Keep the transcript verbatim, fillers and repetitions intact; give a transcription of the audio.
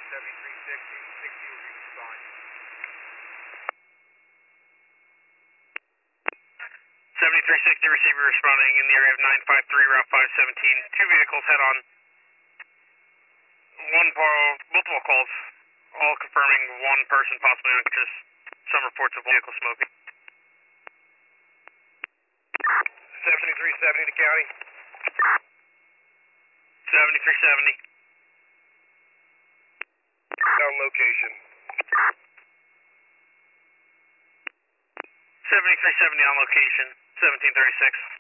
seventy-three sixty, sixty will be fine. seventy-three sixty receiver responding in the area of nine five three, Route five seventeen. Two vehicles head on. One par- multiple calls, all confirming one person possibly unconscious. Some reports of vehicle smoking. seventy-three seventy to county. seventy-three seventy. On location. seventy-three seventy on location, seventeen thirty-six.